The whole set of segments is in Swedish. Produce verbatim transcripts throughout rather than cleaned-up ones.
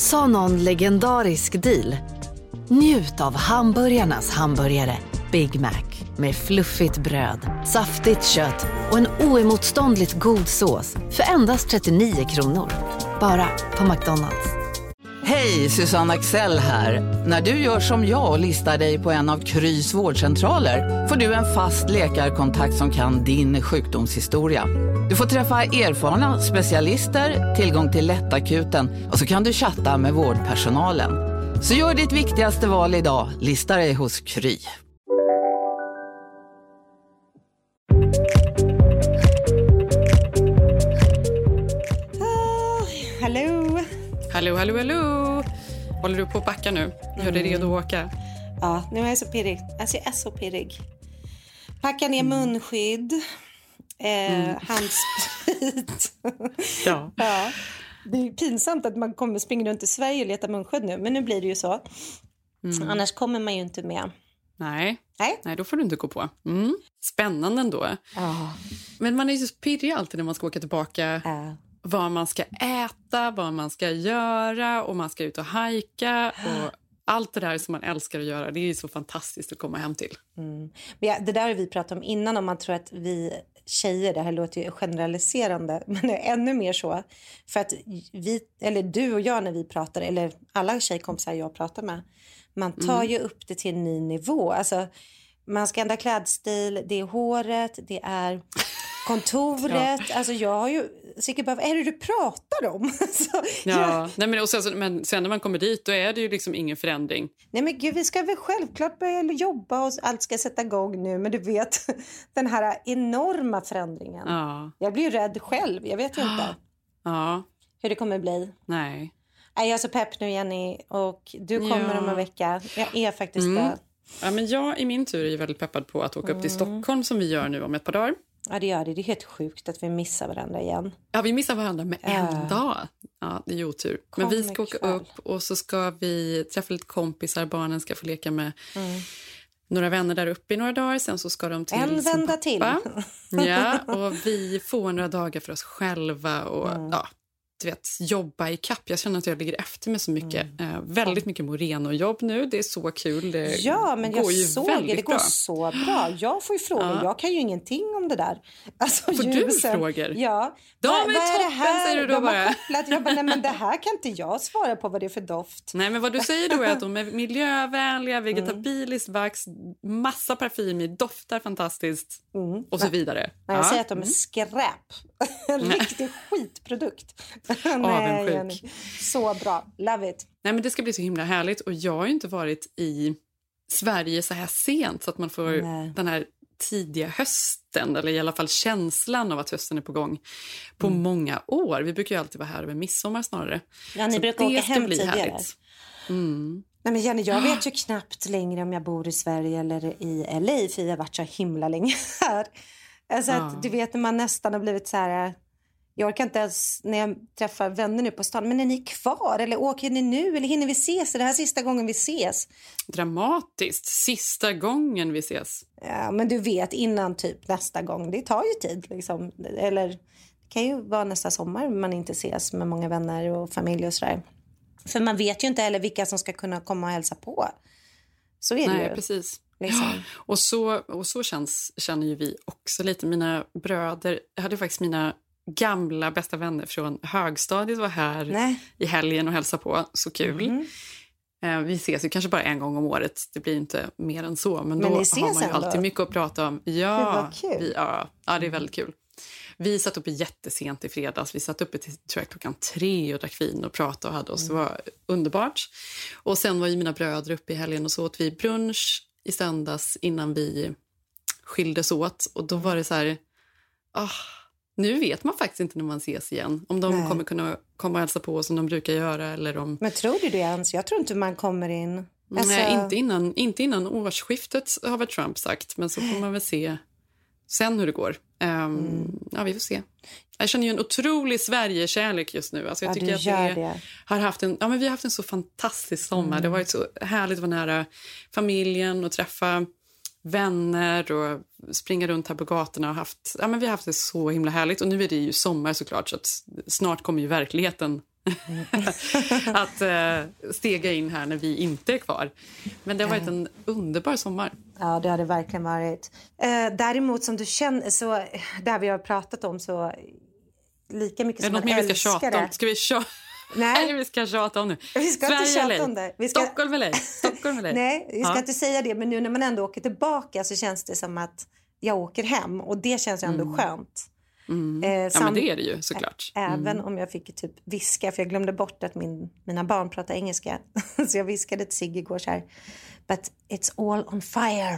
sa någon legendarisk deal. Njut av hamburgarnas hamburgare Big Mac med fluffigt bröd, saftigt kött och en oemotståndligt god sås för endast trettionio kronor. Bara på McDonald's. Hej, Susanne Axel här. När du gör som jag och listar dig på en av Krys vårdcentraler får du en fast läkarkontakt som kan din sjukdomshistoria. Du får träffa erfarna specialister, tillgång till lättakuten och så kan du chatta med vårdpersonalen. Så gör ditt viktigaste val idag, lista dig hos Kry. Hallå! Hallå, hallå, hallå! Håller du på att backa nu? Gör dig redo att åka? Ja, nu är jag så pirrig. Alltså jag är så pirrig. Packa ner munskydd. Eh, mm. Handsprit. Ja. Ja. Det är pinsamt att man kommer springa runt i Sverige och leta munskydd nu. Men nu blir det ju så. Mm. Annars kommer man ju inte med. Nej. Nej. Nej, då får du inte gå på. Mm. Spännande ändå. Oh. Men man är ju så pirrig alltid när man ska åka tillbaka. Uh. Vad man ska äta, vad man ska göra och man ska ut och hajka och allt det där som man älskar att göra. Det är ju så fantastiskt att komma hem till. Mm. Men ja, det där har vi pratat om innan, om man tror att vi tjejer, det här låter ju generaliserande, men det är ännu mer så. För att vi, eller du och jag när vi pratar, eller alla tjejkompisar jag pratar med, man tar mm. ju upp det till en ny nivå. Alltså, man ska ändra klädstil, det är håret, det är kontoret. Ja. Alltså jag har ju säkert bara, vad är det du pratar om? Så, ja, jag... nej men, och sen, men sen när man kommer dit då är det ju liksom ingen förändring. Nej men gud, vi ska väl självklart börja jobba och allt ska sätta igång nu. Men du vet, den här enorma förändringen. Ja. Jag blir ju rädd själv, jag vet ju inte ja. hur det kommer bli. Nej. Jag är så pepp nu, Jenny, och du kommer ja. om en vecka. Jag är faktiskt mm. det. Ja, men jag i min tur är väldigt peppad på att åka mm. upp till Stockholm som vi gör nu om ett par dagar. Ja, det gör det. Det är helt sjukt att vi missar varandra igen. Ja, vi missar varandra med en äh. dag. Ja, det är ju otur. Men vi ska åka kväll. upp och så ska vi träffa lite kompisar. Barnen ska få leka med mm. några vänner där uppe i några dagar. Sen så ska de till en sin vända pappa. till. Ja, och vi får några dagar för oss själva och mm. ja, du vet, jobba i kapp. Jag känner att jag ligger efter med så mycket. Mm. Eh, väldigt mycket Moreno-jobb nu. Det är så kul. Det ja, men går jag ju såg väldigt det. Det går bra. så bra. Jag får ju frågor. Ja. Jag kan ju ingenting om det där. Alltså, får ljusen. du frågor? Ja. De Va, är toppen, är här? säger du då de bara. Har kopplat. Jag bara, nej men det här kan inte jag svara på vad det är för doft. Nej, men vad du säger då är att de är miljövänliga, vegetabiliskt vax, massa parfym i, doftar fantastiskt mm. och så vidare. Nej, jag ja. säger att de är skräp. En riktig skitprodukt. Nej, Jenny. Så bra. Love it. Nej, men det ska bli så himla härligt. Och jag har ju inte varit i Sverige så här sent så att man får Nej. den här tidiga hösten, eller i alla fall känslan av att hösten är på gång på mm. många år. Vi brukar ju alltid vara här över midsommar snarare. Ja, ni så brukar åka hem tidigare. Mm. Nej, men Jenny, jag vet ju knappt längre om jag bor i Sverige eller i L A, för jag har varit så himla länge här. Alltså att, ja. Du vet, när man nästan har blivit så här... Jag orkar inte ens när jag träffar vänner nu på stan. Men är ni kvar? Eller åker ni nu? Eller hinner vi ses? Är det här sista gången vi ses? Dramatiskt. Sista gången vi ses. Ja, men du vet, innan typ nästa gång. Det tar ju tid liksom. Eller det kan ju vara nästa sommar man inte ses med många vänner och familj och sådär. För man vet ju inte heller vilka som ska kunna komma och hälsa på. Så är det Nej, ju. precis. Liksom. Ja, och så, och så känns, känner ju vi också lite. Mina bröder, jag hade faktiskt mina gamla bästa vänner från högstadiet var här Nej. i helgen och hälsa på. Så kul. Mm. Eh, vi ses ju kanske bara en gång om året. Det blir inte mer än så. Men, men då har man ju alltid mycket att prata om. Ja, vi, ja, ja, det är väldigt kul. Vi satt uppe jättesent i fredags. Vi satt uppe till tror jag, klockan tre och drack vin och pratade och hade oss. Mm. Det var underbart. Och sen var ju mina bröder uppe i helgen och så åt vi brunch i söndags innan vi skildes åt. Och då var det så här... Oh, nu vet man faktiskt inte när man ses igen. Om de Nej. kommer kunna komma och hälsa på som de brukar göra. Eller om... Men tror du det ens? Jag tror inte man kommer in. Alltså... Nej, inte innan, inte innan årsskiftet har väl Trump sagt. Men så får man väl se sen hur det går. Um, mm. Ja, vi får se. Jag känner ju en otrolig Sverige-kärlek just nu. Alltså jag ja, tycker att det, det har haft en, ja, men vi har haft en så fantastisk sommar. Mm. Det har varit så härligt att vara nära familjen och träffa vänner och springa runt här på gatorna och haft, ja, men vi har haft det så himla härligt. Och nu är det ju sommar såklart, så att snart kommer ju verkligheten att uh, stega in här när vi inte är kvar. Men det har varit en underbar sommar. Ja, det har det verkligen varit. Uh, däremot som du känner, så där vi har pratat om så lika mycket som man älskar det. Är det något mer vi ska tjata om? Ska vi tjata? Nej, vi ska tjata om nu. Vi ska Sverige inte tjata om det. Vi ska... Stockholm eller Stockholm eller Nej, vi ska ja. inte säga det. Men nu när man ändå åker tillbaka så känns det som att jag åker hem. Och det känns ju ändå mm. skönt. Mm. Eh, sam... Ja, men det är det ju såklart. Mm. Även om jag fick typ viska. För jag glömde bort att min, mina barn pratar engelska. Så jag viskade till Sigge igår så här. But it's all on fire.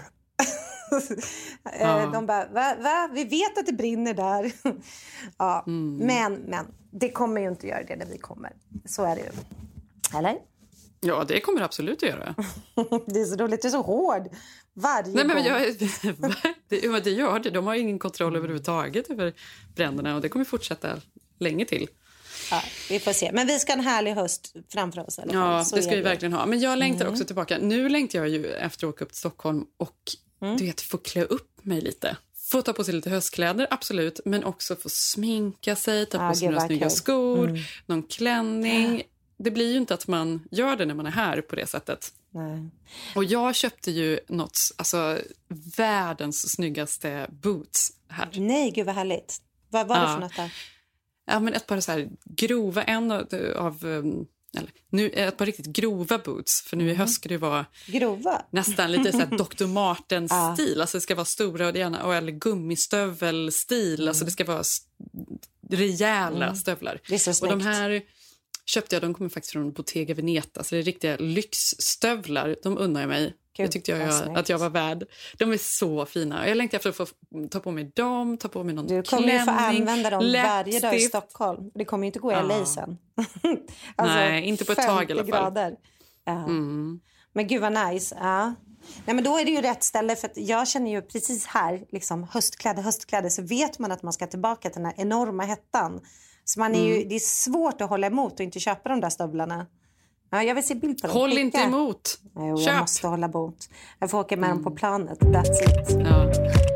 Ja. De bara, va, va? Vi vet att det brinner där. Ja, mm. men, men det kommer ju inte göra det när vi kommer. Så är det ju. Eller? Ja, det kommer det absolut att göra. Det är så roligt, det är så hård. Varje Nej, men gång. Jag, det, det gör det. De har ingen kontroll överhuvudtaget över bränderna. Och det kommer fortsätta länge till. Ja, vi får se. Men vi ska ha en härlig höst framför oss. Eller? Ja, så det ska vi det. verkligen ha. Men jag längtar mm. också tillbaka. Nu längtar jag ju efter att åka upp till Stockholm och mm. du vet, få klä upp mig lite. Få ta på sig lite höstkläder, absolut. Men också få sminka sig, ta på ah, sig några snygga skor, mm. någon klänning. Det blir ju inte att man gör det när man är här på det sättet. Nej. Och jag köpte ju något, alltså världens snyggaste boots här. Nej, gud vad härligt. Vad var det ja. för något där? Ja, men ett par så här grova, en av, av eller, nu ett par riktigt grova boots. För nu i höst ska det vara grova. Nästan lite så här doktor Martens-stil. Alltså det ska vara stora och gärna, eller gummistövel-stil. Mm. Alltså det ska vara rejäla mm. stövlar. Det är så snyggt. Och de här köpte jag, de kommer faktiskt från Bottega Veneta. Så det är riktiga lyxstövlar. De unnar jag mig. Gud, det tyckte jag, jag att jag var värd. De är så fina. Jag längtar efter att få ta på mig dem, ta på mig någon klänning. Du kommer klänning, ju få använda dem varje dag i Stockholm. Det kommer ju inte gå i L A sen. Alltså, nej, inte på ett tag i alla fall. Grader. Ja. Mm. Men gud vad nice. Ja. Nej, men då är det ju rätt ställe, för att jag känner ju precis här, liksom höstkläder, höstkläder, så vet man att man ska tillbaka till den här enorma hettan. Så man är mm. ju, det är svårt att hålla emot och inte köpa de där stövlarna. Ja, jag vill se bild på dem. Håll inte emot. Jo, jag måste hålla emot. Jag får åka med mm. dem på planet. That's it. Ja.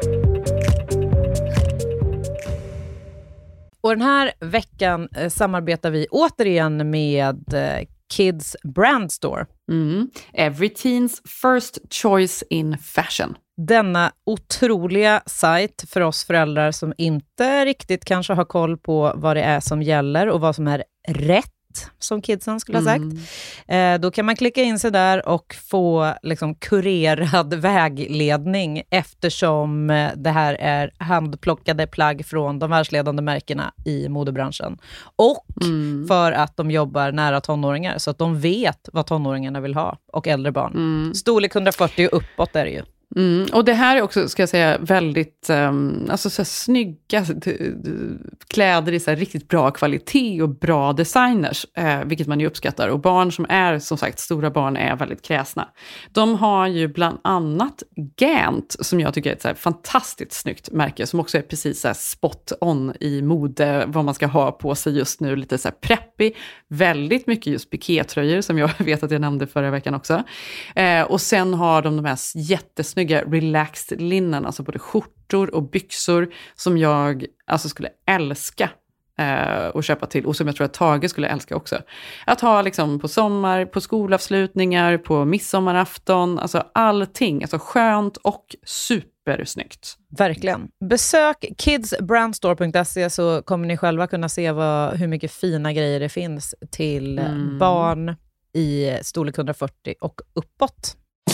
Och den här veckan eh, samarbetar vi återigen med eh, Kids Brand Store. Mm. Every teens first choice in fashion. Denna otroliga sajt för oss föräldrar som inte riktigt kanske har koll på vad det är som gäller och vad som är rätt, som kidsen skulle ha sagt. Mm. Eh, då kan man klicka in sig där och få liksom kurerad vägledning, eftersom det här är handplockade plagg från de världsledande märkena i modebranschen. Och mm. för att de jobbar nära tonåringar, så att de vet vad tonåringarna vill ha och äldre barn. Mm. Storlek hundrafyrtio och uppåt är det ju. Mm, och det här är också, ska jag säga, väldigt um, alltså så här, snygga kläder i så här, riktigt bra kvalitet och bra designers, eh, vilket man ju uppskattar. Och barn som är, som sagt, stora barn är väldigt kräsna. De har ju bland annat Gant, som jag tycker är ett så här, fantastiskt snyggt märke, som också är precis så här, spot on i mode, vad man ska ha på sig just nu, lite så här preppy, väldigt mycket just pikétröjor, som jag vet att jag nämnde förra veckan också. Eh, och sen har de de här jättesnygga snygga relaxed linnen, alltså både skjortor och byxor, som jag alltså skulle älska eh, att köpa till, och som jag tror att Tage skulle älska också. Att ha liksom på sommar, på skolavslutningar, på midsommarafton, alltså allting, alltså skönt och supersnyggt. Verkligen. Besök kids brand store punkt se, så kommer ni själva kunna se vad, hur mycket fina grejer det finns till mm. barn i storlek hundrafyrtio och uppåt.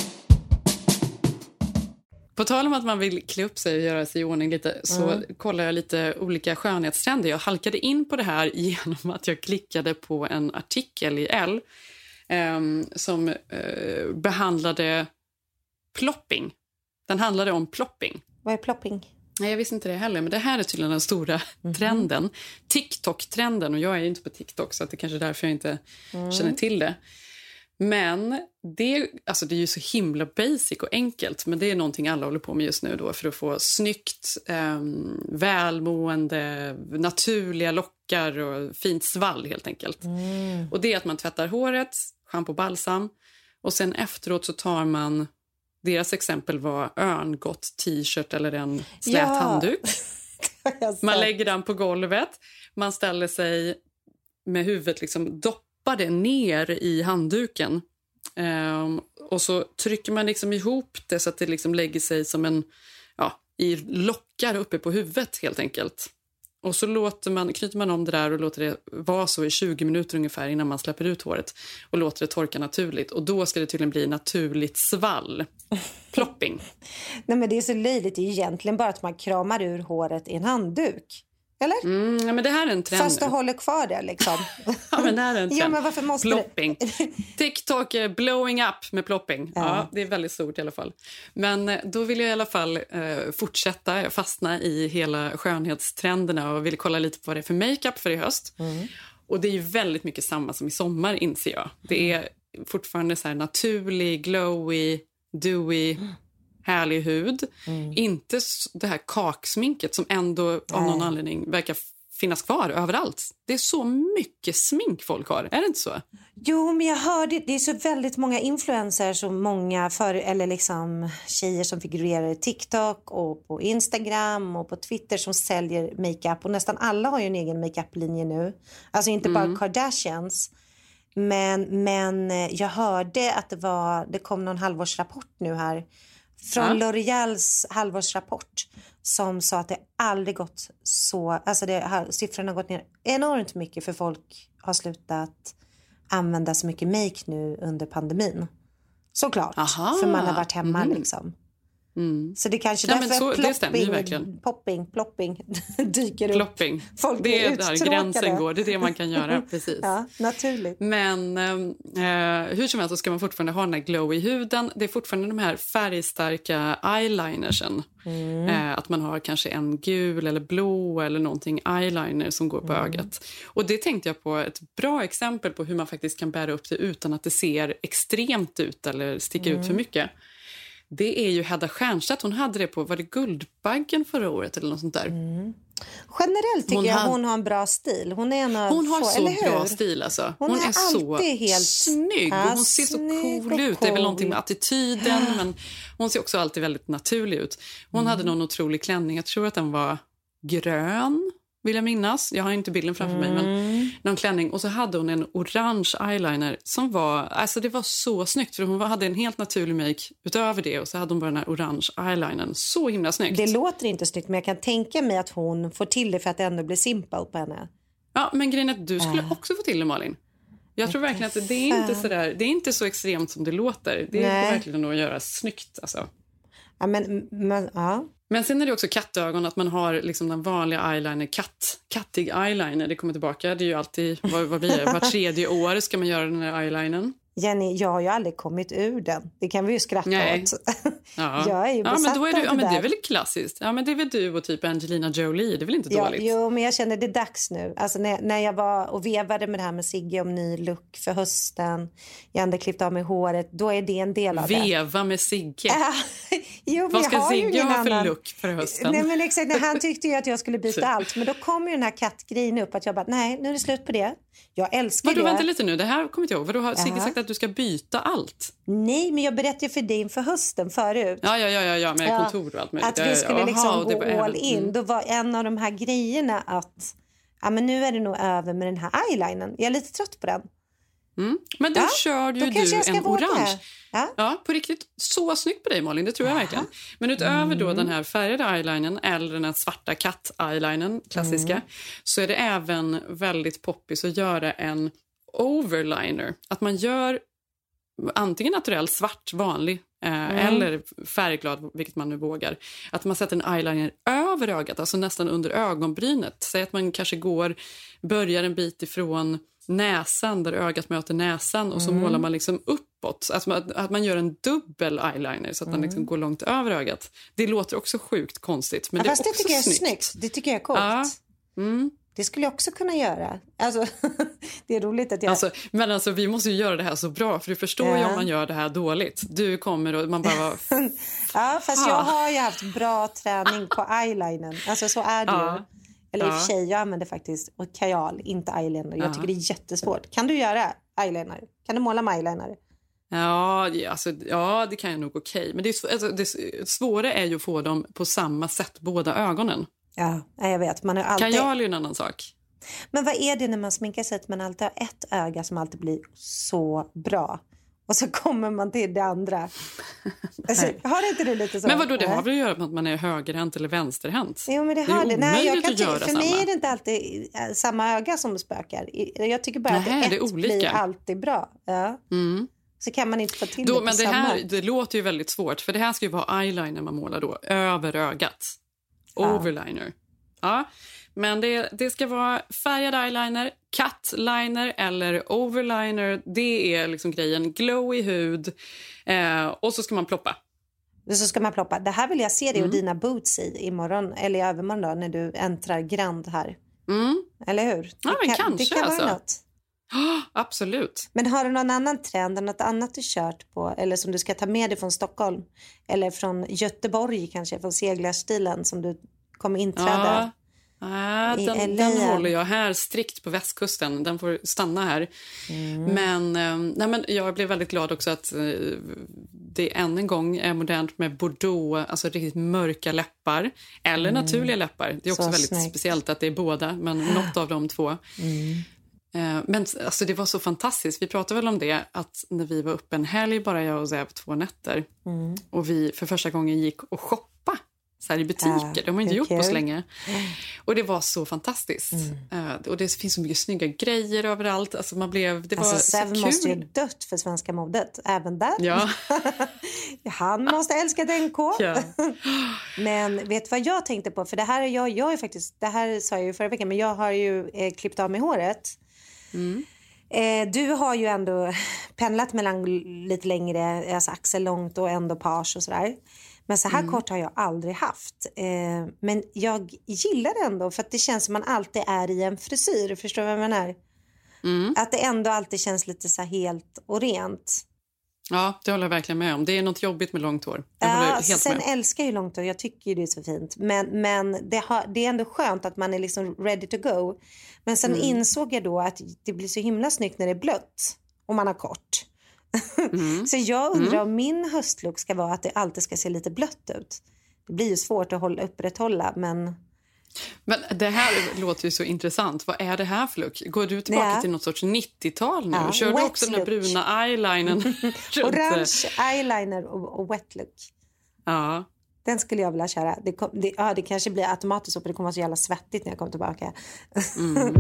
På tal om att man vill klä upp sig och göra sig i ordning lite, så mm. kollar jag lite olika skönhetstrender. Jag halkade in på det här genom att jag klickade på en artikel i Elle eh, som eh, behandlade plopping. Den handlade om plopping. Vad är plopping? Nej, jag visste inte det heller, men det här är tydligen den stora mm. trenden. TikTok-trenden, och jag är ju inte på TikTok, så att det kanske är därför jag inte mm. känner till det. Men det, alltså det är ju så himla basic och enkelt, men det är någonting alla håller på med just nu då, för att få snyggt, eh, välmående, naturliga lockar och fint svall helt enkelt. Mm. Och det är att man tvättar håret, shampoo och balsam, och sen efteråt så tar man, deras exempel var örngott t-shirt eller en slät ja. handduk. Man lägger den på golvet, man ställer sig med huvudet liksom doppar det ner i handduken. Um, och så trycker man liksom ihop det så att det liksom lägger sig som en, ja, i lockar uppe på huvudet helt enkelt. Och så låter man, knyter man om det där och låter det vara så i tjugo minuter ungefär innan man släpper ut håret. Och låter det torka naturligt. Och då ska det tydligen bli naturligt svall. Plopping. Nej, men det är så löjligt. Det är egentligen bara att man kramar ur håret i en handduk. Eller? Mm, ja, men det här är en trend. Fast du håller kvar det liksom. Ja, men det här är en trend. Ja, men varför måste plopping. TikTok är blowing up med plopping. Ja. Ja, det är väldigt stort i alla fall. Men då vill jag i alla fall eh, fortsätta fastna i hela skönhetstrenderna och vill kolla lite på vad det är för makeup för i höst. Mm. Och det är ju väldigt mycket samma som i sommar, inser jag. Det är fortfarande så här naturlig, glowy, dewy... Mm. härlig hud. Mm. Inte det här kaksminket som ändå Nej. av någon anledning verkar finnas kvar överallt. Det är så mycket smink folk har. Är det inte så? Jo, men jag hörde, det är så väldigt många influencers och många för, eller liksom tjejer som figurerar i TikTok och på Instagram och på Twitter som säljer makeup. Och nästan alla har ju en egen makeup-linje nu. Alltså inte bara mm. Kardashians. Men, men jag hörde att det var, det kom någon halvårsrapport nu här från ja. L'Oreals halvårsrapport som sa att det aldrig gått så, alltså det, siffrorna har gått ner enormt mycket för folk har slutat använda så mycket make nu under pandemin. Såklart, Aha. för man har varit hemma mm. liksom. Mm. Så det kanske ja, därför så, plopping, det stämmer ju verkligen. Popping, plopping dyker upp. Plopping. Folk det är, är där gränsen går, det är det man kan göra, precis. Ja, naturligt. Men eh, hur som helst så ska man fortfarande ha den här glow i huden. Det är fortfarande de här färgstarka eyelinersen. Mm. Eh, att man har kanske en gul eller blå eller någonting eyeliner som går på mm. ögat. Och det tänkte jag på ett bra exempel på hur man faktiskt kan bära upp det utan att det ser extremt ut eller sticker mm. ut för mycket. Det är ju Hedda Stiernstedt. Hon hade det på, var det Guldbaggen förra året eller något sånt där? Mm. Generellt tycker hon jag had... hon har en bra stil. Hon, är en hon har få, så bra stil alltså. Hon, hon är, är så helt... snygg och hon ser så cool ut. Det är väl någonting med attityden men hon ser också alltid väldigt naturlig ut. Hon mm. hade någon otrolig klänning. Jag tror att den var grön. Vill jag minnas. Jag har inte bilden framför mm. mig men någon klänning och så hade hon en orange eyeliner som var, alltså det var så snyggt för hon hade en helt naturlig make utöver det och så hade hon bara den här orange eyelinern. Så himla snyggt. Det låter inte snyggt men jag kan tänka mig att hon får till det för att det ändå blir simpelt på henne. Ja, men grejen är att du skulle äh. också få till det, Malin. Jag tror verkligen att det är inte så där, det är inte så extremt som det låter. Det är verkligen att göra snyggt alltså. Ja men, men ja. Men sen är det också kattögon, att man har liksom den vanliga eyeliner, katt, kattig eyeliner, det kommer tillbaka. Det är ju alltid, vad, vad blir det? Var tredje år ska man göra den här eyelinern. Jenny, jag har ju aldrig kommit ur den. Det kan vi ju skratta Nej. åt. Ja. Jag är ju ja, men då är du, det ja, men där. det är väl klassiskt. Ja, men det är väl du och typ Angelina Jolie, det är väl inte ja, dåligt? Jo, men jag känner det är dags nu. Alltså när, när jag var och vevade med det här med Sigge om ny look för hösten. Jag hade klippt av mig håret. Då är det en del av Veva det. Veva med Sigge? Jo, vad ska Sigge ha för annan... look för hösten? Nej, men exakt, nej, han tyckte ju att jag skulle byta allt. Men då kom ju den här kattgrejen upp att jag bara, nej, nu är det slut på det. Jag älskar Vadå, det. Vänta lite nu, det här kommer inte ihåg. Vadå, har Sigge sagt att du ska byta allt? Nej, men jag berättade för dig inför hösten förut. Ja, ja, ja, ja med ja, kontor och allt möjligt. Att vi skulle ja, liksom aha, gå all även, in. mm. Då var en av de här grejerna att ja, men nu är det nog över med den här eyelinern. Jag är lite trött på den. Mm. Men då ja, kör ju du en orange. Ja? ja, på riktigt. Så snyggt på dig, Malin, det tror jag Aha. verkligen. Men utöver mm. då den här färgade eyelinern eller den här svarta katt-eyelinern, klassiska, mm. så är det även väldigt poppis att göra en overliner. Att man gör antingen naturell svart, vanlig, eh, mm. eller färgglad, vilket man nu vågar. Att man sätter en eyeliner över ögat, alltså nästan under ögonbrynet. Säg att man kanske går, börjar en bit ifrån näsan, där ögat möter näsan, och så mm. målar man liksom uppåt. Alltså att, att man gör en dubbel eyeliner så att mm. den liksom går långt över ögat. Det låter också sjukt konstigt, men ja, det är också det tycker jag är snyggt. snyggt. Det tycker jag är coolt. Ja. Mm. Det skulle jag också kunna göra. Alltså, det är roligt att jag... Alltså, men alltså, vi måste ju göra det här så bra, för du förstår ja. ju om man gör det här dåligt. Du kommer och man bara... ja, fast jag har ju haft bra träning på eyelinern. Alltså så är det ja. ju. Eller i och för sig, jag använder faktiskt och kajal, inte eyeliner. Jag tycker det är jättesvårt. Kan du göra eyeliner? Kan du måla med eyeliner? Ja, alltså, ja, det kan jag nog okej. Men det, är, alltså, det svåra är ju att få dem på samma sätt, båda ögonen. Ja, jag vet. Man är alltid... Kajal är ju en annan sak. Men vad är det när man sminkar sig att man alltid har ett öga som alltid blir så bra? Och så kommer man till det andra. Alltså, har inte du lite så? Men vadå, det har väl att göra med att man är högerhänt eller vänsterhänt? Jo, men det, det har är det. Nej, jag kan att göra för samma. mig är det inte alltid samma öga som spökar. Jag tycker bara Nej, att det ett är olika. blir alltid bra. Ja. Mm. Så kan man inte få till då, det på men det samma. här det låter ju väldigt svårt. För det här ska ju vara eyeliner man målar då. Över ögat. Overliner. Ja. Men det, det ska vara färgad eyeliner, cut liner eller overliner. Det är liksom grejen. Glow i hud. Eh, och så ska man ploppa. Så ska man ploppa. Det här vill jag se dig mm. och dina boots i imorgon. Eller i övermorgon då, när du äntrar Grand här. Mm. Eller hur? Ja, det men kan, kanske det kan alltså. vara något. Oh, absolut. Men har du någon annan trend, något annat du kört på? Eller som du ska ta med dig från Stockholm? Eller från Göteborg kanske, från seglarstilen som du kommer inträda? Ja. Ah, den, den håller jag här strikt på västkusten. Den får stanna här. Mm. Men, eh, nej, men jag blev väldigt glad också att eh, det än en gång är modernt med bordeaux, alltså riktigt mörka läppar. Eller mm. naturliga läppar. Det är också så väldigt snyggt. Speciellt att det är båda, men något av de två. Mm. Eh, men alltså, det var så fantastiskt. Vi pratade väl om det, att när vi var uppe en helg, bara jag och Zeb, två nätter. Mm. Och vi för första gången gick och shoppade. Så här i butiker. Ja, de har inte gjort på så länge. Och det var så fantastiskt. Mm. Uh, och det finns så mycket snygga grejer överallt. Alltså man blev, det alltså, var så kul. måste ju dött för svenska modet. Även där. Ja. Han måste älska D N K. Ja. Men vet du vad jag tänkte på? För det här är jag, jag är faktiskt, det här sa jag ju förra veckan. Men jag har ju eh, klippt av mig håret. Mm. Eh, du har ju ändå pendlat mellan lite längre, alltså axellångt och ändå page och sådär. Men så här mm. kort har jag aldrig haft. Eh, men jag gillar det ändå. För att det känns som man alltid är i en frisyr. Förstår du vad jag menar? Mm. Att det ändå alltid känns lite så här helt och rent. Ja, det håller jag verkligen med om. Det är något jobbigt med långt hår. Jag ja, helt sen med. älskar jag ju långt hår. Jag tycker ju det är så fint. Men, men det, har, det är ändå skönt att man är liksom ready to go. Men sen mm. insåg jag då att det blir så himla snyggt när det är blött. Och man har kort. Mm. Så jag undrar mm. om min höstlook ska vara att det alltid ska se lite blött ut. Det blir ju svårt att hålla, upprätthålla, men... Men det här låter ju så intressant. Vad är det här för look? Går du tillbaka ja. till något sorts nittio-tal nu? Ja, kör du också den här bruna eyelinern? Orange eyeliner och, och wet look. Ja. Den skulle jag vilja köra. Det, kom, det, ja, det kanske blir automatiskt så, för det kommer vara så jävla svettigt när jag kommer tillbaka. Mm.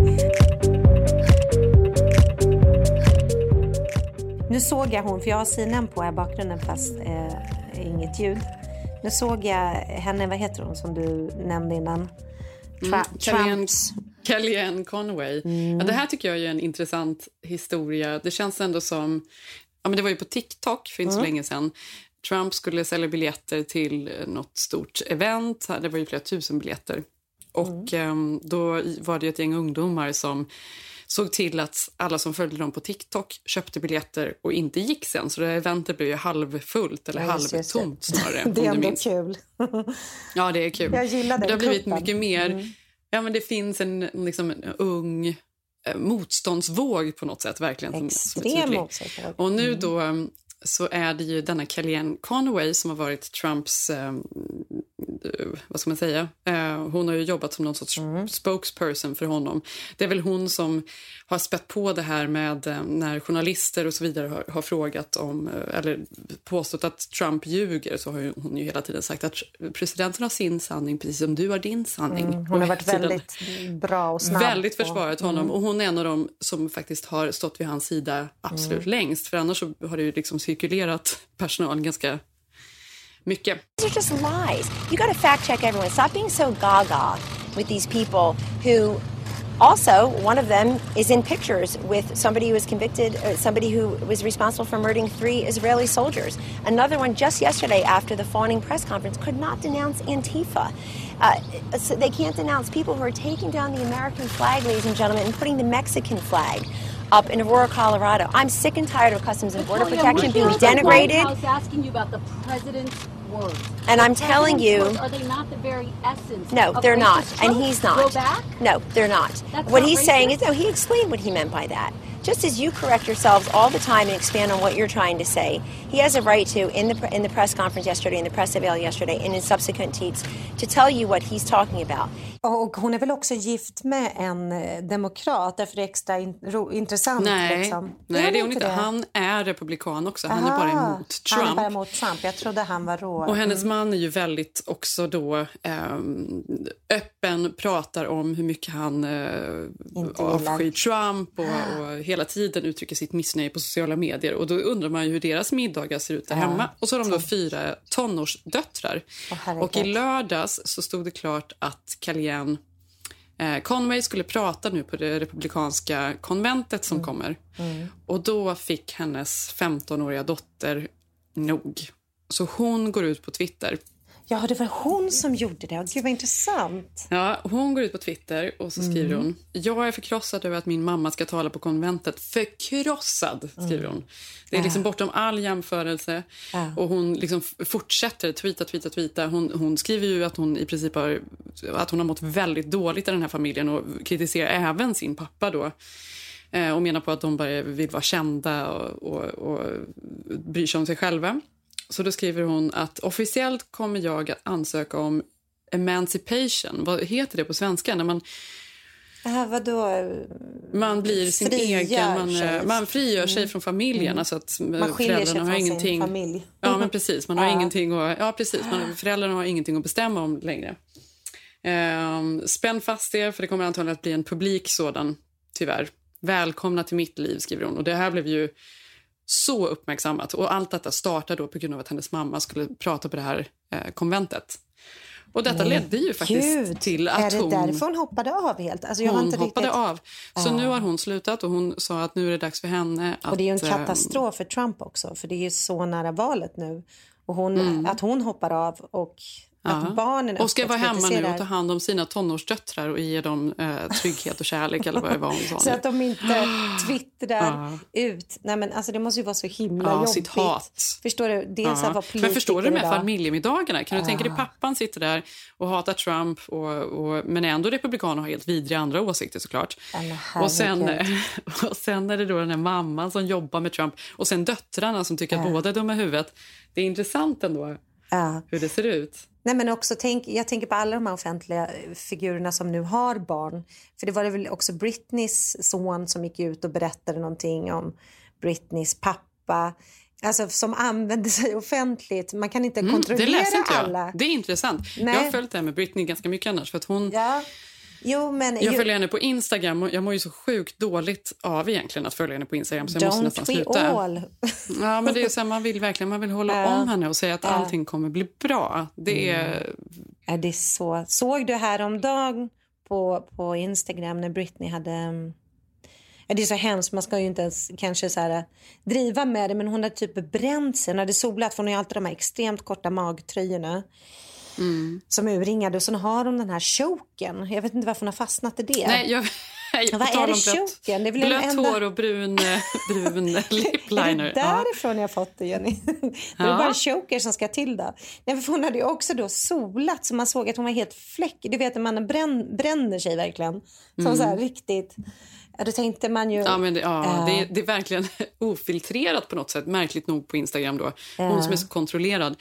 Nu såg jag hon, för jag har sinnen på här bakgrunden fast eh, inget ljud. Nu såg jag henne, vad heter hon som du nämnde innan? Tra- mm, Kellyanne, Kellyanne Conway. Mm. Ja, det här tycker jag är en intressant historia. Det känns ändå som, ja, men det var ju på TikTok för inte mm. så länge sedan. Trump skulle sälja biljetter till något stort event. Det var ju flera tusen biljetter. Och mm. eh, då var det ett gäng ungdomar som såg till att alla som följde dem på TikTok köpte biljetter och inte gick sen. Så det här eventet blev ju halvfullt eller ja, halvtomt snarare. Det är ändå kul. Ja, det är kul. Jag gillar den. Det har blivit kuppen. mycket mer. Mm. Ja, men det finns en, liksom, en ung eh, motståndsvåg på något sätt. Verkligen. Extrem motståndsvåg. Och nu då um, så är det ju denna Kellyanne Conway som har varit Trumps... Um, vad ska man säga? Eh, hon har ju jobbat som någon sorts mm. spokesperson för honom. Det är väl hon som har spett på det här med eh, när journalister och så vidare har, har frågat om, eh, eller påstått att Trump ljuger, så har ju, hon ju hela tiden sagt att presidenten har sin sanning precis som du har din sanning. Mm, hon har varit väldigt bra och snabb. Väldigt försvarat honom mm. och hon är en av dem som faktiskt har stått vid hans sida absolut mm. längst. För annars så har det ju liksom cirkulerat personal ganska mycket. These are just lies. You got to fact check everyone. Stop being so gaga with these people who also, one of them is in pictures with somebody who was convicted, uh, somebody who was responsible for murdering three Israeli soldiers. Another one just yesterday after the fawning press conference could not denounce Antifa. Uh, so they can't denounce people who are taking down the American flag, ladies and gentlemen, and putting the Mexican flag up in Aurora, Colorado. I'm sick and tired of Customs and Border Protection being denigrated. I was asking you about the president's words. And I'm telling you, words, are they not the very essence? No, they're not, and he's not. Go back? No, they're not. That's what not he's racist? saying is, no, he explained what he meant by that. just as you correct yourselves all the time and expand on what you're trying to say, he has a right to, in the in the press conference yesterday, in the press avail yesterday, and in subsequent tweets, to tell you what he's talking about. Och hon är väl också gift med en demokrat, därför det är extra in, ro, intressant. Nej, liksom. nej det är hon inte. Det. Han är republikan också. Han Aha, är bara emot Trump. Han är bara emot Trump. Jag trodde han var rå. Och hennes man är ju väldigt också då eh, öppen, pratar om hur mycket han eh, avskyr Trump och, och hela tiden uttrycker sitt missnöje på sociala medier. Och då undrar man ju hur deras middagar ser ut där ja. hemma. Och så har de då fyra tonårsdöttrar. Oh, och i lördags så stod det klart att Kellyanne eh, Conway skulle prata nu på det republikanska konventet som mm. kommer. Mm. Och då fick hennes femtonåriga dotter nog. Så hon går ut på Twitter. Ja, det var hon som gjorde det. Gud, vad intressant. Ja, hon går ut på Twitter och så skriver mm. hon: jag är förkrossad över att min mamma ska tala på konventet. Förkrossad, skriver hon. Det är liksom bortom all jämförelse. Ja. Och hon liksom fortsätter tweeta, tweeta, tweeta. Hon, hon skriver ju att hon i princip har, att hon har mått väldigt dåligt i den här familjen och kritiserar även sin pappa då. Och menar på att de bara vill vara kända och, och, och bryr sig om sig själva. Så då skriver hon att officiellt kommer jag att ansöka om emancipation. Vad heter det på svenska? När man, äh, vadå? Man blir sin frigör egen... Man, sig. man frigör sig mm. från familjen. Mm. Alltså att man skiljer sig har från ingenting, sin familj. Ja, men precis. Man har ja. ingenting att, ja, precis. Man, föräldrarna har ingenting att bestämma om längre. Um, spänn fast er, för det kommer antagligen att bli en publik sådan, tyvärr. Välkomna till mitt liv, skriver hon. Och det här blev ju så uppmärksammat. Och allt detta startade då på grund av att hennes mamma skulle prata på det här eh, konventet. Och detta Nej, ledde ju faktiskt Gud. till att hon... Är det därför hon hoppade av helt? Alltså, jag hon har inte hoppade riktigt... av. Så ah. nu har hon slutat och hon sa att nu är det dags för henne att... Och det är ju en katastrof för Trump också. För det är ju så nära valet nu. Och hon, mm. att hon hoppar av och... Att barnen och ska vara hemma nu och ta hand om sina tonårsdöttrar och ge dem eh, trygghet och kärlek eller vad det var hon sa. Så att de inte twittrar ah. ut. Nej, men alltså det måste ju vara så himla ah, jobbigt. Sitt hat. Förstår du? Dels ah. att vara men förstår du med idag. familjemiddagarna? Kan du ah. tänka dig pappan sitter där och hatar Trump och, och, men ändå republikaner har helt vidriga andra åsikter såklart. Och sen, och sen är det då den här mamman som jobbar med Trump och sen döttrarna som tycker ah. att båda är dumma i huvudet. Det är intressant ändå ah. hur det ser ut. Nej, men också tänk, jag tänker på alla de här offentliga figurerna som nu har barn. För det var det väl också Britneys son som gick ut och berättade någonting om Britneys pappa. Alltså som använde sig offentligt. Man kan inte mm, kontrollera det läser inte jag. alla. Det är intressant. Nej. Jag har följt det här med Britney ganska mycket annars. För att hon... Ja. Jo, men, jag följer henne på Instagram och jag mår ju så sjukt dåligt av egentligen att följa henne på Instagram så jag Don't måste nästan sluta. All. Ja, men det är så här, man vill verkligen man vill hålla uh, om henne och säga att uh. allting kommer bli bra. Det är mm. är det så. Såg du häromdagen på på Instagram när Britney hade ja, det är så hemskt, man ska ju inte ens kanske så här driva med det, men hon hade typ bränt sig när det solat, för hon har ju alltid de här extremt korta magtröjorna. Mm. Som urringade och så har hon den här choken. Jag vet inte varför hon har fastnat i det. Nej, jag, jag, vad är det choken? Det är väl blött enda... hår och brun, brun lipliner. Är det därifrån ja. jag fått det, Jenny? Det är ja. bara choker som ska till då. Nej, för hon hade ju också då solat så man såg att hon var helt fläck. Du vet att man brän, bränner sig verkligen. Som mm. så här riktigt... Ja, då tänkte man ju... Ja, men det, ja, äh... det, är, det är verkligen ofiltrerat på något sätt. Märkligt nog på Instagram då. Hon äh. som är så kontrollerad.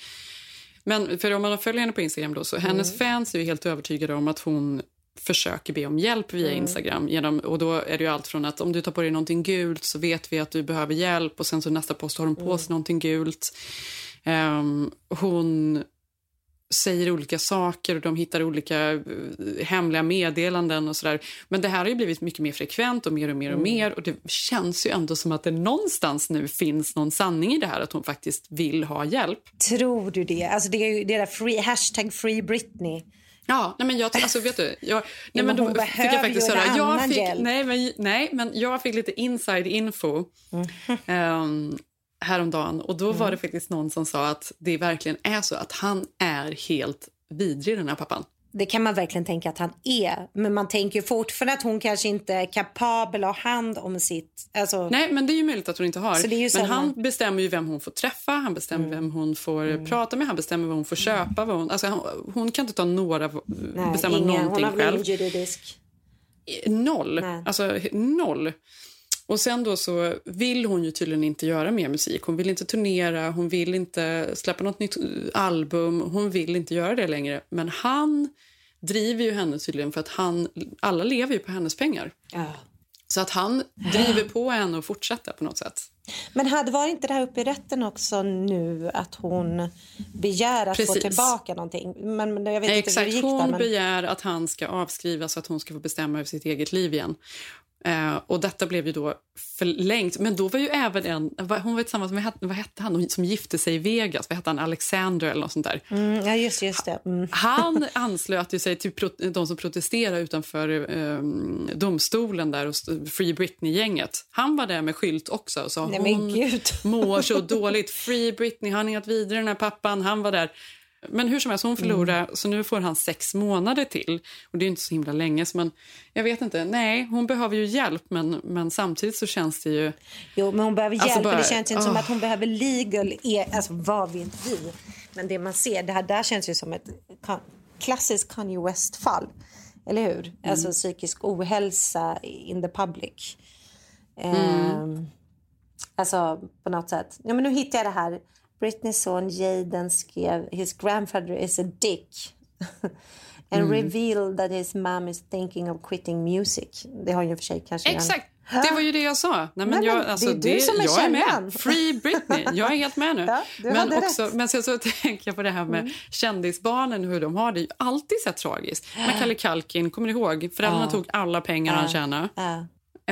Men för om man följer henne på Instagram då så mm. hennes fans är ju helt övertygade om att hon försöker be om hjälp via mm. Instagram. Genom, och då är det ju allt från att om du tar på dig någonting gult så vet vi att du behöver hjälp och sen så nästa post har hon på sig mm. någonting gult. Um, hon säger olika saker och de hittar olika uh, hemliga meddelanden och sådär. Men det här har ju blivit mycket mer frekvent och mer och mer och mm. mer och det känns ju ändå som att det någonstans nu finns någon sanning i det här att hon faktiskt vill ha hjälp. Tror du det? Alltså det är ju det där free, hashtag free Britney. Ja, nej men jag alltså vet du, jag nej ja, men, men då fick jag faktiskt höra jag fick hjälp. nej men nej men jag fick lite inside info. Mm. Um, häromdagen och då mm. var det faktiskt någon som sa att det verkligen är så att han är helt vidrig den här pappan. Det kan man verkligen tänka att han är. Men man tänker fortfarande att hon kanske inte är kapabel att ha hand om sitt... Alltså... Nej, men det är ju möjligt att hon inte har. Men samma... han bestämmer ju vem hon får träffa. Han bestämmer mm. vem hon får mm. prata med. Han bestämmer vad hon får köpa. Vad hon... Alltså, hon, hon kan inte ta några... Nej, bestämma ingen. någonting hon har själv. Juridisk. Noll. Nej. Alltså noll. Och sen då så vill hon ju tydligen inte göra mer musik. Hon vill inte turnera, hon vill inte släppa något nytt album. Hon vill inte göra det längre. Men han driver ju henne tydligen för att han, alla lever ju på hennes pengar. Ja. Så att han driver på henne och fortsätter på något sätt. Men hade var inte det här uppe i rätten också nu att hon begär att Precis. få tillbaka någonting? Men, men jag vet Exakt, inte hur det gick hon där, men... begär att han ska avskrivas så att hon ska få bestämma över sitt eget liv igen. Uh, och detta blev ju då förlängt. Men då var ju även en... Hon var tillsammans med... Vad hette han som gifte sig i Vegas? Vad hette han? Alexander eller något sånt där. Mm, ja, just, just det. Mm. Han anslöt ju sig till pro- de som protesterade utanför um, domstolen där och Free Britney-gänget. Han var där med skylt också och sa Nej, hon mår så dåligt. Free Britney, han är helt vidare den här pappan. Han var där. Men hur som helst, hon förlorade, mm. så nu får han sex månader till. Och det är inte så himla länge, så man, jag vet inte. Nej, hon behöver ju hjälp, men, men samtidigt så känns det ju... Jo, men hon behöver hjälp, alltså bara, det känns inte oh. som att hon behöver legal... Alltså, vad vet vi? Men det man ser, det här där känns ju som ett klassiskt Kanye West-fall. Eller hur? Mm. Alltså psykisk ohälsa in the public. Mm. Um, alltså, på något sätt. Ja, men nu hittar jag det här... Britneys son Jaden skrev his grandfather is a dick and mm. revealed that his mom is thinking of quitting music. Det har ju för sig kanske... Exakt, en... det var ju det jag sa. Nej, men Nej, jag, men alltså, det är du som är jag är med. Free Britney, jag är helt med nu. Ja, men också, men så, så tänker jag på det här med mm. kändisbarnen, hur de har det. Alltid så tragiskt. Macaulay Culkin, kommer du ihåg? Föräldrarna uh. tog alla pengar uh. han tjänade. Uh.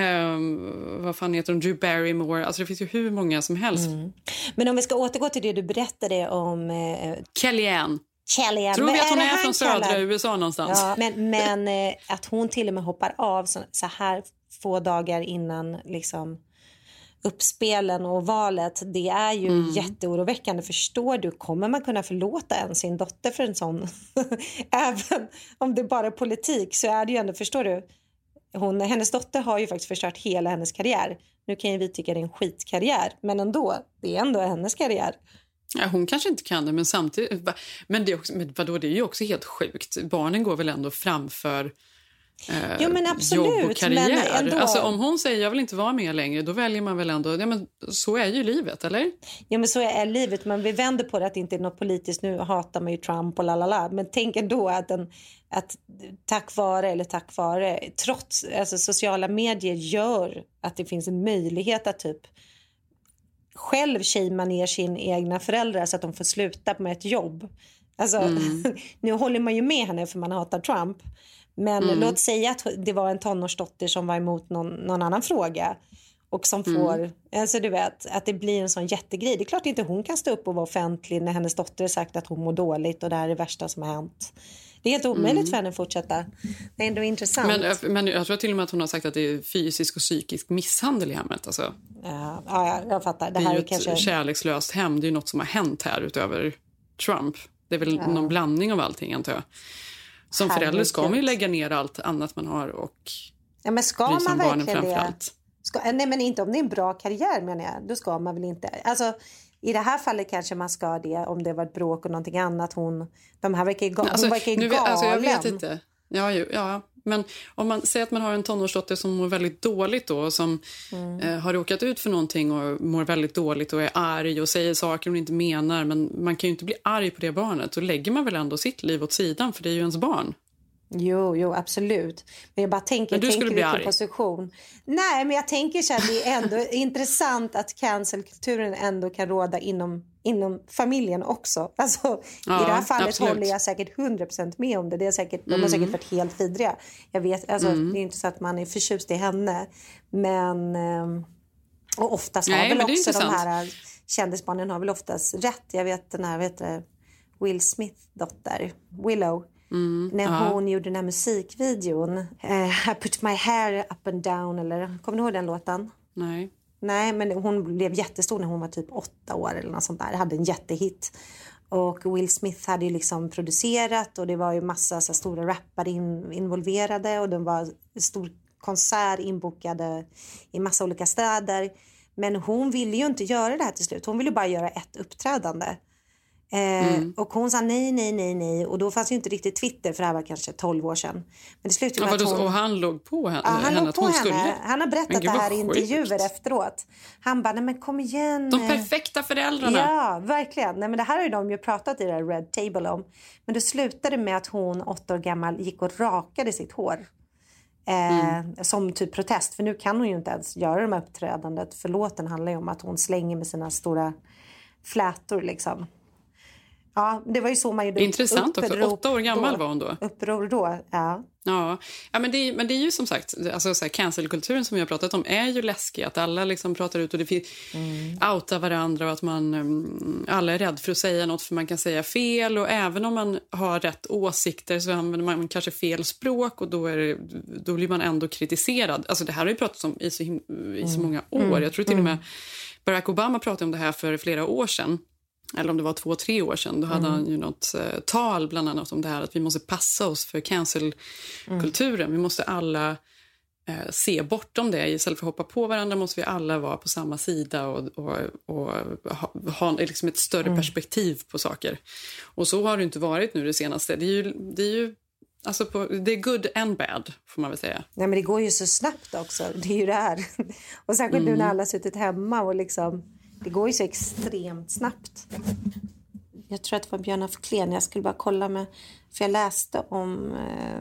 Um, vad fan heter de? Drew Barrymore. Alltså det finns ju hur många som helst. Mm. Men om vi ska återgå till det du berättade om uh, Kellyanne. Kellyanne. Tror vi att hon är, är från södra kallar... U S A någonstans? Ja, men men uh, att hon till och med hoppar av så, så här få dagar innan liksom uppspelen och valet, det är ju mm. jätteoroväckande. Förstår du, kommer man kunna förlåta en sin dotter för en sån? Även om det bara är politik så är det ju ändå, förstår du? Hon, hennes dotter har ju faktiskt förstört hela hennes karriär. Nu kan ju vi tycka det är en skitkarriär, men ändå, det är ändå hennes karriär. Ja, hon kanske inte kan det, men samtidigt... Men, det är också, men vadå, det är ju också helt sjukt. Barnen går väl ändå framför eh, jo, men absolut, jobb och karriär. Men ändå... Alltså, om hon säger jag vill inte vara med längre, då väljer man väl ändå... Ja, men så är ju livet, eller? Ja, men så är livet. Men vi vänder på det att det inte är något politiskt. Nu hatar man ju Trump och lalala. Men tänk ändå att, en, att tack vare, eller tack vare, trots alltså, sociala medier gör att det finns en möjlighet att typ själv shama ner sin egna föräldrar så att de får sluta med ett jobb. Alltså, mm. nu håller man ju med henne för man hatar Trump. Men mm. låt säga att det var en tonårsdotter som var emot någon, någon annan fråga. Och som mm. får, alltså du vet, att det blir en sån jättegrej. Det är klart inte hon kan stå upp och vara offentlig när hennes dotter har sagt att hon mår dåligt och det här är det värsta som har hänt. Det är helt omöjligt mm. för henne att fortsätta. Det är ändå intressant. Men, men jag tror till och med att hon har sagt att det är fysisk och psykisk misshandel i hemmet. Alltså. Ja, ja, jag fattar. Det, det här är ju är kanske... ett kärlekslöst hem. Det är ju något som har hänt här utöver Trump. Det är väl ja. någon blandning av allting, antar jag. Som Herregud. Förälder ska man ju lägga ner allt annat man har och ja, men ska man verkligen det? Ska, nej, men inte om det är en bra karriär, menar jag. Då ska man väl inte. Alltså, i det här fallet kanske man ska det om det var ett bråk och någonting annat. Hon, de här verkar, ga, alltså, hon verkar nu, galen. Alltså, jag vet inte. Ja, ju, ja, men om man säger att man har en tonårsdotter som mår väldigt dåligt då, som mm. eh, har råkat ut för någonting och mår väldigt dåligt och är arg och säger saker hon inte menar, men man kan ju inte bli arg på det barnet. Då lägger man väl ändå sitt liv åt sidan, för det är ju ens barn. Jo, jo, absolut. Men jag bara tänker, men du skulle tänker bli vilken position. Nej, men jag tänker så att det är ändå intressant att cancelkulturen ändå kan råda inom, inom familjen också. Alltså, ja, i det här fallet absolut. Håller jag säkert hundra procent med om det. Det är säkert, mm. De har säkert varit helt vidriga. Jag vet, alltså, mm. det är inte så att man är förtjust i henne. Men, och oftast har Nej, väl också de här kändisbarnen har väl oftast rätt. Jag vet den här, vet du, Will Smith dotter, Willow. Mm, när hon ja. gjorde den här musikvideon uh, I put my hair up and down, eller kommer du ihåg den låten? Nej. Nej, men hon blev jättestor när hon var typ åtta år eller något sånt där. Hade en jättehit. Och Will Smith hade ju liksom producerat och det var ju massa så stora rappare in, involverade och det var en stor konsert inbokade i massa olika städer. Men hon ville ju inte göra det här till slut. Hon ville bara göra ett uppträdande. Eh, Mm. Och hon sa nej, nej, nej, nej. Och då fanns ju inte riktigt Twitter, för det här var kanske tolv år sedan. Men det slutade Ja, med att hon... Och han låg på henne, Ja, han henne låg att på hon henne. skulle. Han har berättat Men gud, det här i vad intervjuer sjukt. efteråt. Han bara, nej men kom igen. De perfekta föräldrarna. Ja, verkligen. Nej, men det här har ju de ju pratat i det här Red Table om. Men det slutade med att hon, åtta år gammal, gick och rakade sitt hår. Eh, Mm. Som typ protest. För nu kan hon ju inte ens göra de här uppträdandet. För låten handlar ju om att hon slänger med sina stora flätor liksom. Ja, det var ju så man gjorde. Intressant också. Åtta år gammal då. var hon då. Uppror då, ja. Ja, ja men, det är, men det är ju som sagt, alltså så här, cancelkulturen som vi har pratat om är ju läskig. Att alla liksom pratar ut och det finns, mm. outar varandra och att man, um, alla är rädd för att säga något för man kan säga fel. Och även om man har rätt åsikter så använder man kanske fel språk och då, är det, då blir man ändå kritiserad. Alltså det här har ju pratats om i så, him- i så många år. Mm. Jag tror till och med Barack Obama pratade om det här för flera år sedan. Eller om det var två, tre år sedan. Då hade mm. han ju något eh, tal bland annat om det här. Att vi måste passa oss för cancelkulturen. Mm. Vi måste alla eh, se bortom det. Istället för att hoppa på varandra måste vi alla vara på samma sida. Och, och, och ha, ha liksom ett större mm. perspektiv på saker. Och så har det inte varit nu det senaste. Det är ju... Det är ju Alltså på, det är good and bad, får man väl säga. Nej, men det går ju så snabbt också. Det är ju det här. Och särskilt mm. nu när alla suttit hemma och liksom... Det går ju så extremt snabbt. Jag tror att det var Björn af Kleen. Jag skulle bara kolla med... För jag läste om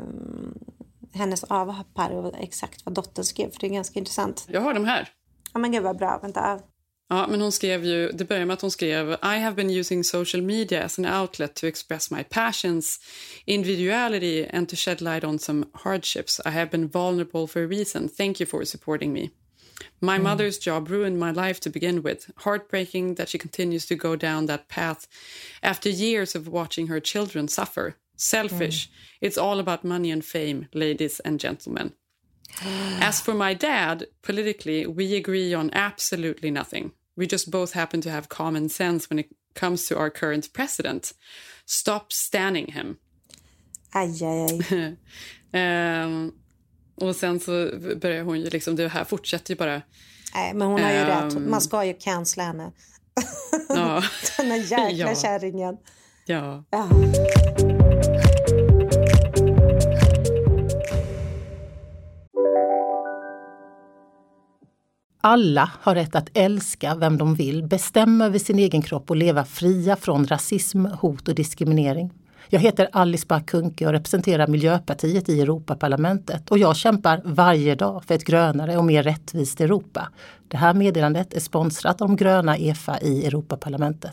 eh, hennes avhopp här och exakt vad dottern skrev. För det är ganska intressant. Jag har dem här. Ja, men gud vad bra. Vänta. Ja, men hon skrev ju... Det börjar med att hon skrev I have been using social media as an outlet to express my passions, individuality and to shed light on some hardships. I have been vulnerable for a reason. Thank you for supporting me. My mm. mother's job ruined my life to begin with. Heartbreaking that she continues to go down that path after years of watching her children suffer. Selfish. Mm. It's all about money and fame, ladies and gentlemen. As for my dad, politically, we agree on absolutely nothing. We just both happen to have common sense when it comes to our current president. Stop standing him. Aj, aj, aj. um, Och sen så börjar hon ju liksom, det här fortsätter ju bara. Nej, men hon har ju um, rätt. Man ska ju cancella henne. Ja. Den här jäkla ja. kärringen. Ja. ja. Alla har rätt att älska vem de vill, bestämma över sin egen kropp och leva fria från rasism, hot och diskriminering. Jag heter Alice Bah Kuhnke och representerar Miljöpartiet i Europaparlamentet och jag kämpar varje dag för ett grönare och mer rättvist Europa. Det här meddelandet är sponsrat av de gröna E F A i Europaparlamentet.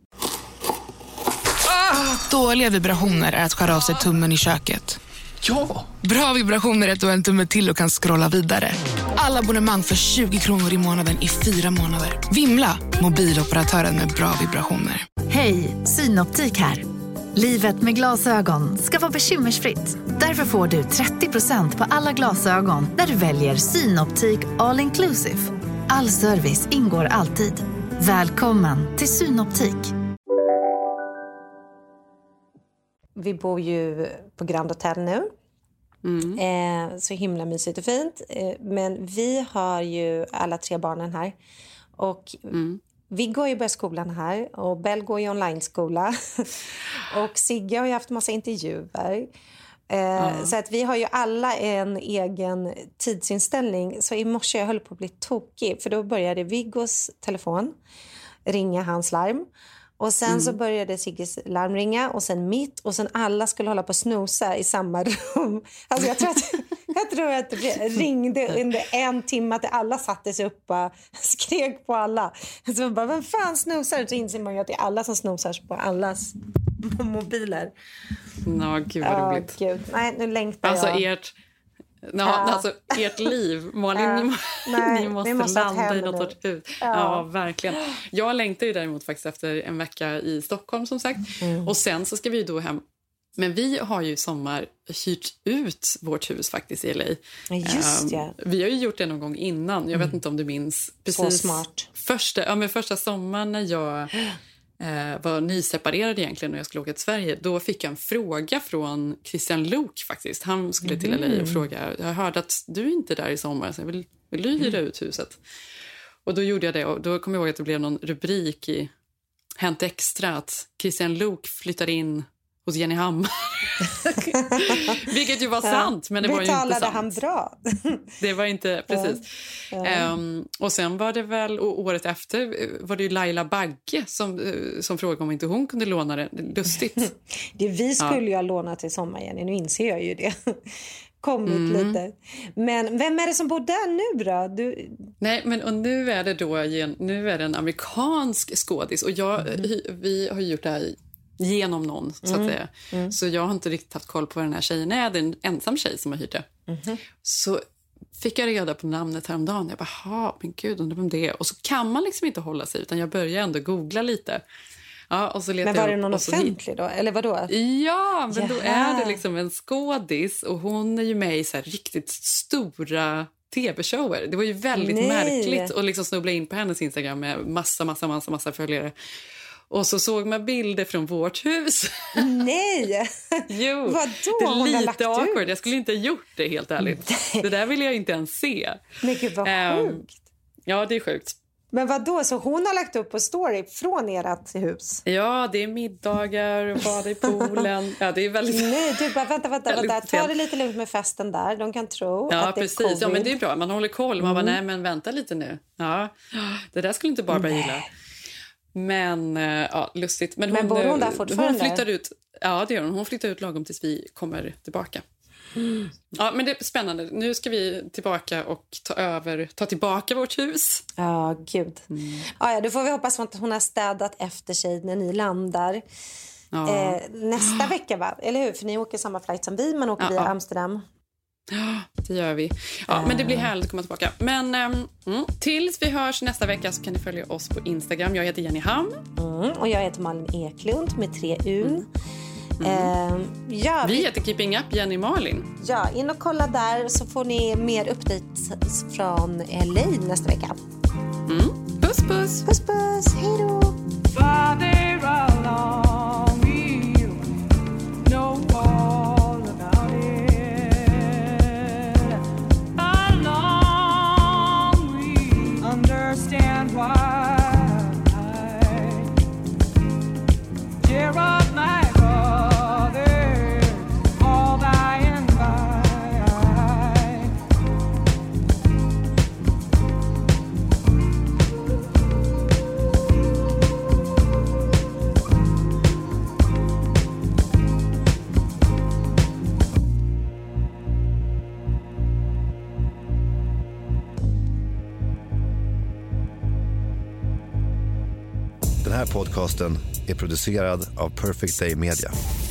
Ah, dåliga vibrationer är att skära av sig tummen i köket. Ja! Bra vibrationer är att du har en tumme till och kan scrolla vidare. Alla abonnemang för tjugo kronor i månaden i fyra månader. Vimla! Mobiloperatören med bra vibrationer. Hej, Synoptik här. Livet med glasögon ska vara bekymmersfritt. Därför får du trettio procent på alla glasögon när du väljer Synoptik All Inclusive. All service ingår alltid. Välkommen till Synoptik. Vi bor ju på Grand Hotel nu. Mm. Eh, så himla mysigt och fint. Eh, men vi har ju alla tre barnen här. Och mm. vi går ju börja skolan här. Och Bell går ju online-skola. Och Sigge har ju haft massa intervjuer. Eh, mm. Så att vi har ju alla en egen tidsinställning. Så i morse jag höll på att bli tokig. För då började Viggos telefon ringa hans larm. Och sen mm. så började Sigges larm ringa och sen mitt och sen alla skulle hålla på att snosa i samma rum. Alltså jag tror att, jag tror att det ringde under en timme att alla satte sig upp och skrek på alla. Så man bara, vem fan snosar? Så inser man ju att det är alla som snosar på allas mobiler. Nå, gud vad oh, roligt. Gud. Nej, nu längtar alltså, jag. Ert... No, ja. Alltså ert liv, Malin, ja. ni, Nej, ni måste, måste landa i något sorts hus. Ja. ja, verkligen. Jag längtar ju däremot faktiskt efter en vecka i Stockholm som sagt. Mm. Och sen så ska vi då hem. Men vi har ju i sommar hyrt ut vårt hus faktiskt i L A. Just ja. Um, vi har ju gjort det någon gång innan. Jag mm. vet inte om du minns. Precis så smart. Första, ja, men första sommaren när jag... Eh, var nyseparerad egentligen när jag skulle åka till Sverige. Då fick jag en fråga från Christian Luuk faktiskt. Han skulle till L A och fråga, jag hörde att du är inte där i sommar, så vill, vill du hyra ut huset? Och då gjorde jag det och då kom jag ihåg att det blev någon rubrik i Hänt Extra att Christian Luuk flyttar in hos Jenny Hammar. Vilket ju var sant, men det var ju inte sant. Betalade han bra? Det var inte, precis. Ja. Ja. Um, och sen var det väl, och året efter var det ju Laila Bagge som, som frågade om inte hon kunde låna det. Lustigt. Det vi skulle ja. ju ha lånat till sommar, Jenny. Nu inser jag ju det. Kommit mm. lite. Men vem är det som bor där nu då? Du... Nej, men och nu är det då nu är det en amerikansk skådis. Och jag, mm. vi har gjort det här genom någon, så att mm. säga. Mm. Så jag har inte riktigt haft koll på vad den här tjejen är. Det är en ensam tjej som har hyrt det. Mm. Så fick jag reda på namnet häromdagen. Jag bara, men gud, undrar vem det är. Och så kan man liksom inte hålla sig, utan jag börjar ändå googla lite. Ja, och så men var det någon offentlig då? Eller vadå? Ja, men Jaha. Då är det liksom en skådis. Och hon är ju med i så här riktigt stora tv-shower. Det var ju väldigt Nej. märkligt att liksom snubbla in på hennes Instagram med massa, massa, massa, massa följare. Och så såg man bilder från vårt hus. Nej! Jo, vadå? det är hon lite har lagt awkward. ut. Jag skulle inte ha gjort det, helt ärligt. Det där vill jag inte ens se. Men gud, vad um, sjukt. Ja, det är sjukt. Men vadå? Så hon har lagt upp på story från ert hus? Ja, det är middagar, bada i poolen. Ja, det är väldigt... Nej, du bara vänta, vänta, vänta. Ta det lite lugnt med festen där. De kan tro ja, att det precis. är covid. Ja, men det är bra. Man håller koll. Man mm. bara, nej, men vänta lite nu. Ja, det där skulle inte Barbara nej. gilla. Men, ja, lustigt. Men, men hon, bor hon där fortfarande? Hon flyttar ut, ja, det gör hon. Hon flyttar ut lagom tills vi kommer tillbaka. Mm. Ja, men det är spännande. Nu ska vi tillbaka och ta över, ta tillbaka vårt hus. Ja, gud. Mm. Ja, då får vi hoppas att hon har städat efter sig när ni landar. Ja. Eh, nästa vecka, va? Eller hur? För ni åker samma flight som vi, men åker ja, via ja. Amsterdam. Ja, det gör vi. Ja, uh. Men det blir härligt att komma tillbaka. Men um, mm, tills vi hörs nästa vecka så kan ni följa oss på Instagram. Jag heter Jenny Ham. Mm, och jag heter Malin Eklund med tre U. Mm. Mm. Uh, ja, vi, vi heter Keeping Up Jenny Malin. Ja, in och kolla där så får ni mer updates från L A nästa vecka. Mm. Puss, puss. Puss, puss. Hej då. Understand why cheer up my brother all by and by. Den här podcasten är producerad av Perfect Day Media.